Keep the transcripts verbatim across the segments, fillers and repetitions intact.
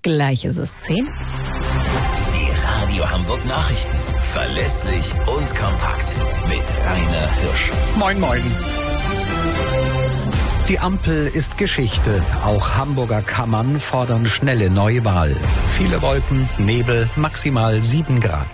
Gleich ist es zehn. Die Radio Hamburg Nachrichten. Verlässlich und kompakt. Mit Rainer Hirsch. Moin, moin. Die Ampel ist Geschichte. Auch Hamburger Kammern fordern schnelle Neuwahl. Viele Wolken, Nebel, maximal sieben Grad.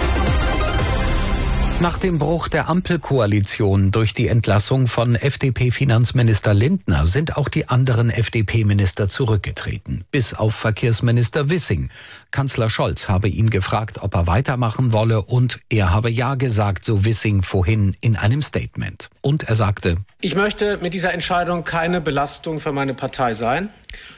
Nach dem Bruch der Ampelkoalition durch die Entlassung von F D P-Finanzminister Lindner sind auch die anderen F D P-Minister zurückgetreten, bis auf Verkehrsminister Wissing. Kanzler Scholz habe ihn gefragt, ob er weitermachen wolle, und er habe ja gesagt, so Wissing vorhin in einem Statement. Und er sagte: Ich möchte mit dieser Entscheidung keine Belastung für meine Partei sein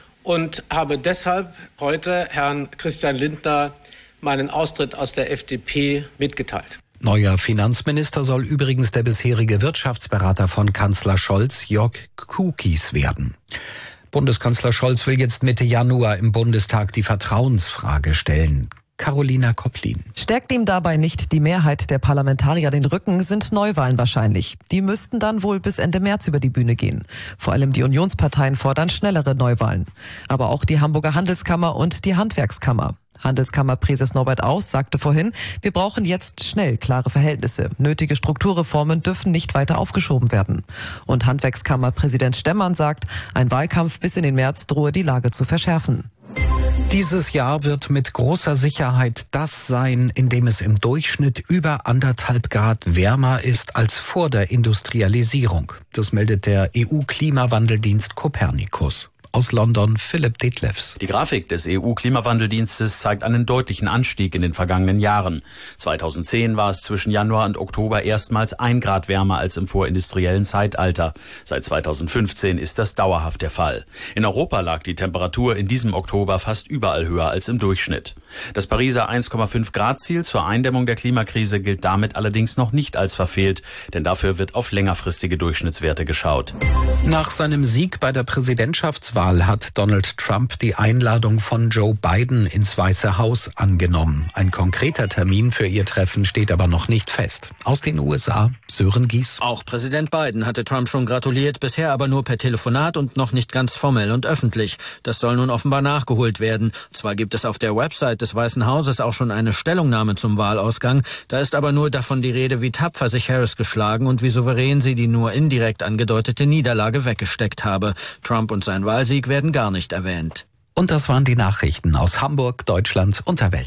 und habe deshalb heute Herrn Christian Lindner meinen Austritt aus der F D P mitgeteilt. Neuer Finanzminister soll übrigens der bisherige Wirtschaftsberater von Kanzler Scholz, Jörg Kukis, werden. Bundeskanzler Scholz will jetzt Mitte Januar im Bundestag die Vertrauensfrage stellen. Carolina Kopplin. Stärkt ihm dabei nicht die Mehrheit der Parlamentarier den Rücken, sind Neuwahlen wahrscheinlich. Die müssten dann wohl bis Ende März über die Bühne gehen. Vor allem die Unionsparteien fordern schnellere Neuwahlen. Aber auch die Hamburger Handelskammer und die Handwerkskammer. Handelskammerpräses Norbert Aus sagte vorhin, wir brauchen jetzt schnell klare Verhältnisse. Nötige Strukturreformen dürfen nicht weiter aufgeschoben werden. Und Handwerkskammerpräsident Stemmann sagt, ein Wahlkampf bis in den März drohe die Lage zu verschärfen. Dieses Jahr wird mit großer Sicherheit das sein, in dem es im Durchschnitt über anderthalb Grad wärmer ist als vor der Industrialisierung. Das meldet der E U-Klimawandeldienst Copernicus. Aus London Philipp Detlefs. Die Grafik des E U-Klimawandeldienstes zeigt einen deutlichen Anstieg in den vergangenen Jahren. zweitausendzehn war es zwischen Januar und Oktober erstmals ein Grad wärmer als im vorindustriellen Zeitalter. Seit zweitausendfünfzehn ist das dauerhaft der Fall. In Europa lag die Temperatur in diesem Oktober fast überall höher als im Durchschnitt. Das Pariser eins Komma fünf Grad Ziel zur Eindämmung der Klimakrise gilt damit allerdings noch nicht als verfehlt, denn dafür wird auf längerfristige Durchschnittswerte geschaut. Nach seinem Sieg bei der Präsidentschaftswahl hat Donald Trump die Einladung von Joe Biden ins Weiße Haus angenommen. Ein konkreter Termin für ihr Treffen steht aber noch nicht fest. Aus den U S A, Sören Gies. Auch Präsident Biden hatte Trump schon gratuliert, bisher aber nur per Telefonat und noch nicht ganz formell und öffentlich. Das soll nun offenbar nachgeholt werden. Zwar gibt es auf der Website des Weißen Hauses auch schon eine Stellungnahme zum Wahlausgang, da ist aber nur davon die Rede, wie tapfer sich Harris geschlagen und wie souverän sie die nur indirekt angedeutete Niederlage weggesteckt habe. Trump und sein Wahlsieg werden gar nicht erwähnt. Und das waren die Nachrichten aus Hamburg, Deutschland und der Welt.